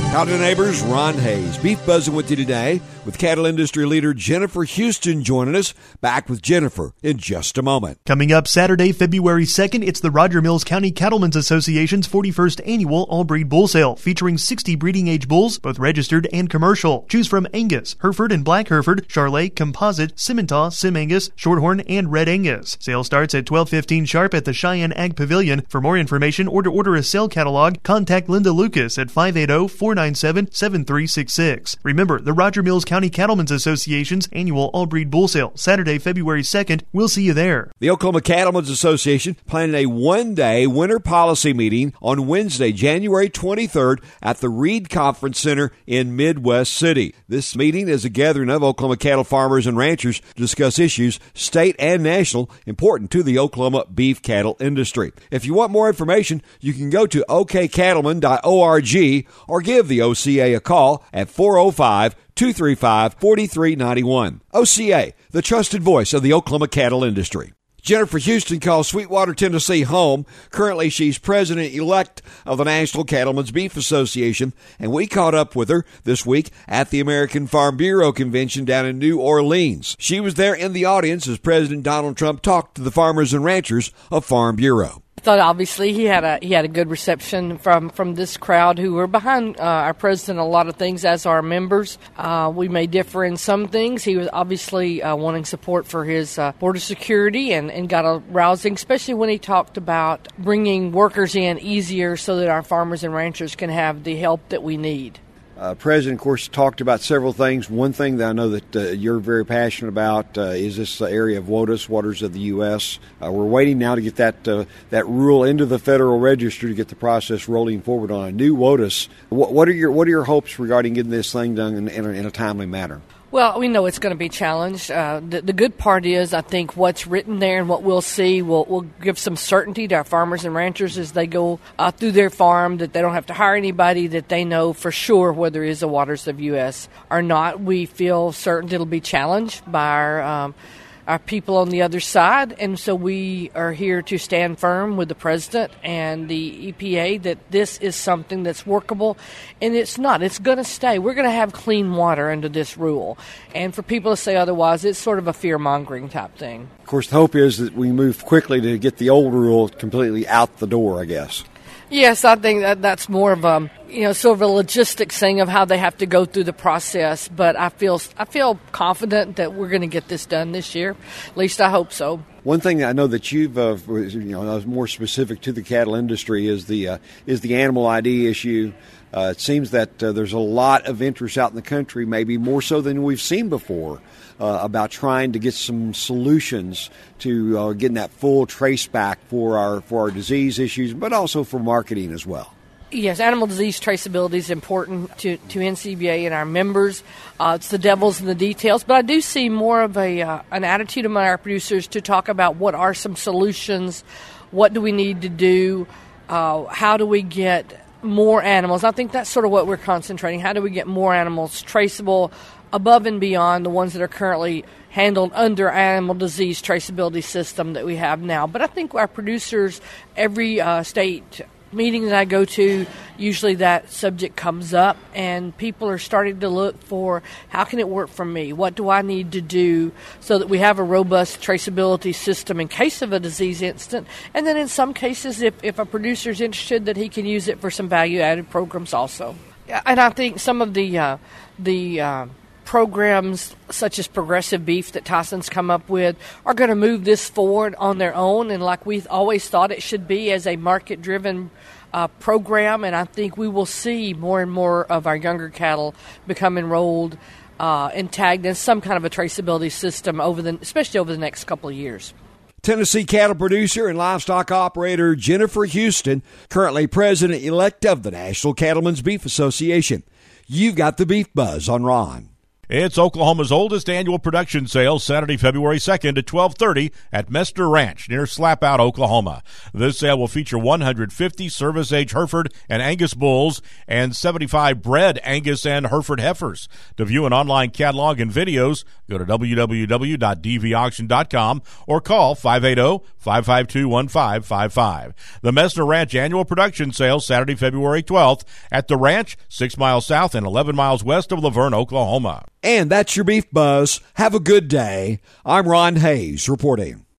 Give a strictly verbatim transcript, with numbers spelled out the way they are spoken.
Howdy neighbors, Ron Hayes. Beef Buzzing with you today with cattle industry leader Jennifer Houston joining us. Back with Jennifer in just a moment. Coming up Saturday, February second, it's the Roger Mills County Cattlemen's Association's forty-first annual all-breed bull sale featuring sixty breeding age bulls, both registered and commercial. Choose from Angus, Hereford and Black Hereford, Charolais, Composite, Simmental, Sim Angus, Shorthorn, and Red Angus. Sale starts at twelve fifteen sharp at the Cheyenne Ag Pavilion. For more information or to order a sale catalog, contact Linda Lucas at five eight zero, four nine seven, seven three six six. Remember, the Roger Mills County Cattlemen's Association's annual all-breed bull sale, Saturday, February second. We'll see you there. The Oklahoma Cattlemen's Association planning a one-day winter policy meeting on Wednesday, January twenty-third at the Reed Conference Center in Midwest City. This meeting is a gathering of Oklahoma cattle farmers and ranchers to discuss issues, state and national, important to the Oklahoma beef cattle industry. If you want more information, you can go to o k cattlemen dot org or give the O C A a call at four oh five, two three five, four three nine one. O C A, the trusted voice of the Oklahoma cattle industry. Jennifer Houston calls Sweetwater, Tennessee home. Currently, she's president-elect of the National Cattlemen's Beef Association, and we caught up with her this week at the American Farm Bureau Convention down in New Orleans. She was there in the audience as President Donald Trump talked to the farmers and ranchers of Farm Bureau. I thought obviously he had a he had a good reception from, from this crowd who were behind uh, our president a lot of things as our members. Uh, we may differ in some things. He was obviously uh, wanting support for his uh, border security and, and got a rousing, especially when he talked about bringing workers in easier so that our farmers and ranchers can have the help that we need. Uh, President, of course, talked about several things. One thing that I know that uh, you're very passionate about uh, is this uh, area of WOTUS, Waters of the U S. Uh, we're waiting now to get that uh, that rule into the Federal Register to get the process rolling forward on a new WOTUS. What, what are your what are your hopes regarding getting this thing done in, in, a, in a timely manner? Well, we know it's going to be challenged. Uh, the, the good part is, I think, what's written there and what we'll see will will give some certainty to our farmers and ranchers as they go uh, through their farm, that they don't have to hire anybody, that they know for sure whether it is a Waters of U S or not. We feel certain it'll be challenged by our um, our people on the other side, and so we are here to stand firm with the president and the E P A that this is something that's workable, and it's not. It's going to stay. We're going to have clean water under this rule, and for people to say otherwise, it's sort of a fear-mongering type thing. Of course, the hope is that we move quickly to get the old rule completely out the door, I guess. Yes, I think that that's more of a, you know, sort of a logistics thing of how they have to go through the process. But I feel I feel confident that we're going to get this done this year. At least I hope so. One thing I know that you've, uh, you know, more specific to the cattle industry is the uh, is the animal I D issue. Uh, it seems that uh, there's a lot of interest out in the country, maybe more so than we've seen before, uh, about trying to get some solutions to uh, getting that full trace back for our for our disease issues, but also for marketing as well. Yes, animal disease traceability is important to, to N C B A and our members. Uh, it's the devil's in the details, but I do see more of a uh, an attitude among our producers to talk about what are some solutions, what do we need to do, uh, how do we get more animals. I think that's sort of what we're concentrating. How do we get more animals traceable above and beyond the ones that are currently handled under animal disease traceability system that we have now? But I think our producers, every uh, state meeting that I go to, usually that subject comes up, and people are starting to look for how can it work for me? What do I need to do so that we have a robust traceability system in case of a disease incident? And then in some cases, if, if a producer is interested, that he can use it for some value-added programs also. And I think some of the uh, the uh, programs such as Progressive Beef that Tyson's come up with are going to move this forward on their own, and like we've always thought it should be, as a market-driven uh, program. And I think we will see more and more of our younger cattle become enrolled uh, and tagged in some kind of a traceability system, over the, especially over the next couple of years. Tennessee cattle producer and livestock operator Jennifer Houston, currently president-elect of the National Cattlemen's Beef Association. You've got the Beef Buzz on Ron. It's Oklahoma's oldest annual production sale, Saturday, February second at twelve thirty at Mester Ranch near Slapout, Oklahoma. This sale will feature one hundred fifty service-age Hereford and Angus bulls and seventy-five bred Angus and Hereford heifers. To view an online catalog and videos, go to w w w dot d v auction dot com or call five eight zero, five five two, one five five five. The Mester Ranch annual production sale, Saturday, February twelfth at the ranch, six miles south and eleven miles west of Laverne, Oklahoma. And that's your Beef Buzz. Have a good day. I'm Ron Hayes reporting.